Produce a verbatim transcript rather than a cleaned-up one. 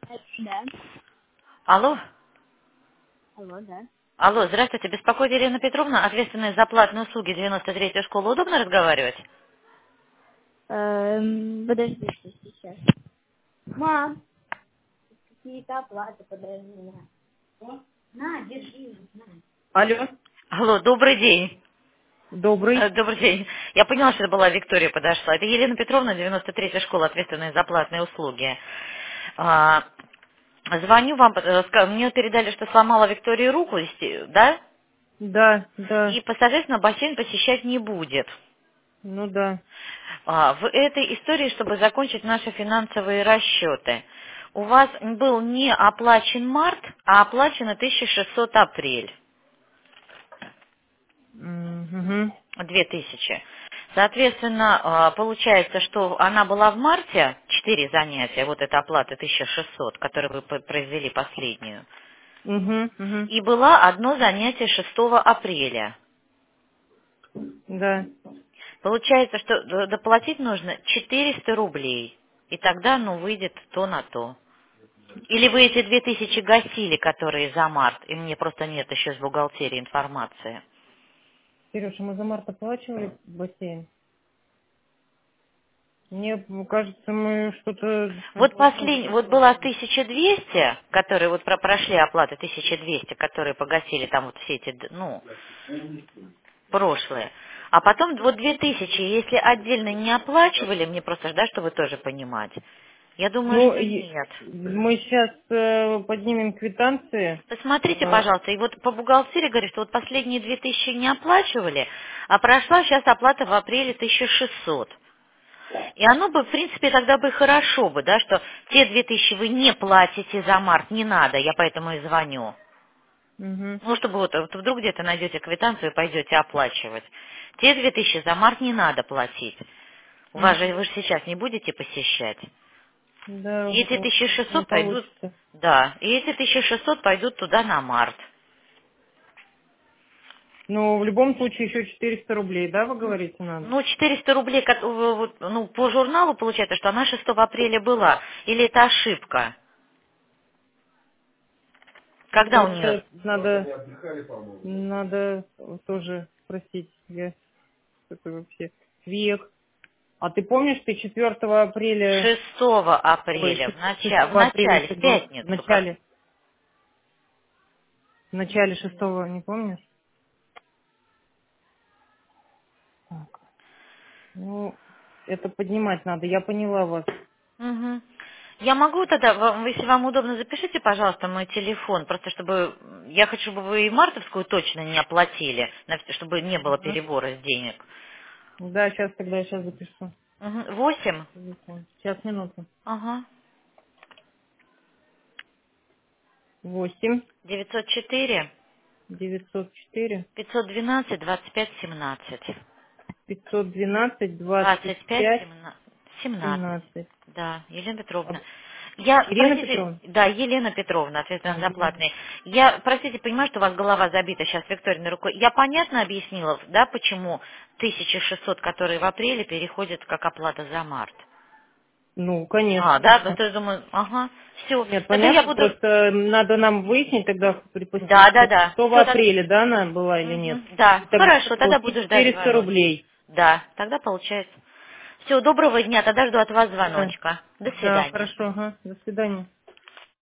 Да. Алло? Алло, да. Алло, здравствуйте, беспокоит Елена Петровна, ответственная за платные услуги девяносто третья школа. Удобно разговаривать? Эм, подождите сейчас. Мам, какие-то оплаты, подожди меня. На, держи. На. Алло, Алло, добрый день. Э, добрый. Добрый день. Я поняла, что это была Виктория подошла. Это Елена Петровна, девяносто третья школа, ответственная за платные услуги. А, звоню вам, э, ска- мне передали, что сломала Виктории руку, есте- да? Да, да, И пассажирский бассейн посещать не будет. ну да. А, В этой истории, чтобы закончить наши финансовые расчеты, у вас был не оплачен март, а оплачено тысяча шестьсот апрель, Угу, две тысячи. Соответственно, а, получается, что она была в марте, четыре занятия, вот эта оплата тысяча шестьсот, которую вы п- произвели последнюю, угу, угу, и была одно занятие шестого апреля. да. Получается, что д- доплатить нужно четыреста рублей, и тогда, ну, выйдет то на то. Или вы эти две тысячи гасили, которые за март, и мне просто нет еще с бухгалтерии информации. Сережа, мы за март оплачивали бассейн? Мне кажется, мы что-то Вот оплачивали. последний, вот было тысяча двести, которые вот про- прошли оплаты тысяча двести, которые погасили там вот все эти, д- ну, прошлые. А потом вот две тысячи, если отдельно не оплачивали, мне просто, да, чтобы тоже понимать. Я думаю, Ну, что и- нет. мы сейчас поднимем квитанции. Посмотрите, Э, пожалуйста, и вот по бухгалтерии говорит, что вот последние две тысячи не оплачивали, а прошла сейчас оплата в апреле тысяча шестьсот. И оно бы, в принципе, тогда бы хорошо бы, да, что те две тысячи вы не платите за март, не надо, я поэтому и звоню. Угу, Ну, чтобы вот, вот вдруг где-то найдете квитанцию и пойдете оплачивать. Те две тысячи за март не надо платить. У вас же, угу. вы же сейчас не будете посещать. Да, И эти тысяча не шестьсот пойдут, получится. да, и эти тысяча шестьсот пойдут туда на март. Но в любом случае еще четыреста рублей, да, вы говорите, надо? Ну, четыреста рублей, кот- вот, ну, по журналу получается, что она шестого апреля была. Или это ошибка? Когда у нее? Это надо, надо тоже спросить. Я что-то вообще век. А ты помнишь, ты четвертого апреля, Шестого ой, апреля, в, начале, в шестого апреля начале, ты в был в пятницу. Как... начале, в начале шестого, не помнишь? Так, ну, это поднимать надо, я поняла вас. Мгм. Я могу тогда, вам- если вам удобно, запишите, пожалуйста, мой телефон, просто чтобы, я хочу, чтобы вы и мартовскую точно не оплатили, на вс- чтобы не было Мгм. перебора с денег. Да, сейчас тогда я сейчас запишу. Мгм. Восемь? Телефон. Сейчас, минуту. Ага. Восемь, Девятьсот четыре, девятьсот четыре, пятьсот двенадцать, двадцать пять, семнадцать. пятьсот двенадцать, двадцать Двадцать пять, пять, семнадцать. Семнадцать. семнадцать. Да, Елена А, Петровна. Я, Ирина простите, Петровна? да, Елена Петровна, ответственно А, за Елена. платные. Я, простите, понимаю, что у вас голова забита сейчас Викториной рукой. Я понятно объяснила, да, почему тысяча шестьсот, которые в апреле, переходят как оплата за март? Ну, А, конечно. да, то есть я думаю, ага, все. Нет, Тогда я понятно, буду... просто надо нам выяснить тогда при Да, да, посещении да. шестого Все, так... апреля, да, она была или нет. Мгм, да, И тогда хорошо, тогда получить буду ждать четыреста звоночек. рублей. Да, тогда получается. Все, доброго дня, тогда жду от вас Да, звоночка. До да, свидания. хорошо, ага. До свидания.